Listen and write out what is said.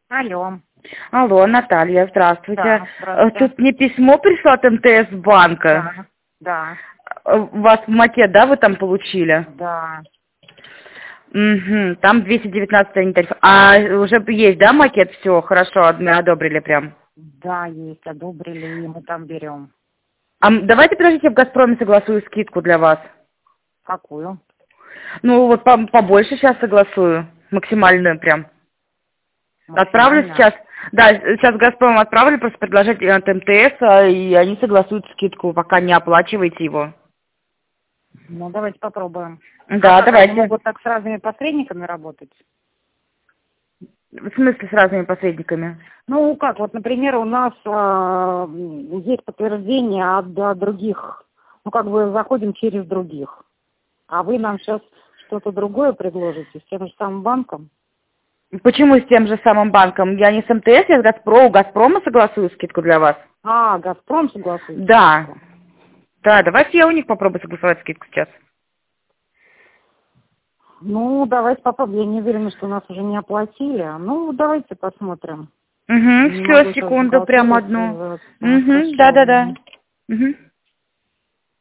Алло. Алло, Наталья, здравствуйте. Да, здравствуйте. Тут мне письмо пришло от МТС банка. Да. У вас макет, да, вы там получили? Да. Угу, там 219 тариф. А уже есть, да, макет? Все, хорошо, одобрили прям. Да, есть, одобрили, и мы там берем. Давайте, подождите, в «Газпроме» согласую скидку для вас. Какую? Ну, вот побольше сейчас согласую, максимальную прям. Отправлю Максимально? сейчас. Да, сейчас «Газпром» отправлю, просто предложить от МТС, и они согласуют скидку, пока не оплачиваете его. Ну, давайте попробуем. Да, давайте. Они могут так с разными посредниками работать? В смысле с разными посредниками? Ну, как, вот, например, у нас есть подтверждение от других, ну, как бы заходим через других. А вы нам сейчас что-то другое предложите с тем же самым банком? Почему с тем же самым банком? Я не с МТС, я с «Газпром». У «Газпрома» согласую скидку для вас. А, «Газпром» согласуется? Да. Да, давайте я у них попробую согласовать скидку сейчас. Ну, давайте попробуем. Я не уверена, что нас уже не оплатили. Ну, давайте посмотрим. Угу, Не все, могу сейчас секунду, прям бухгалтерию одну. связаться. Угу, Хорошо. да-да-да. Угу.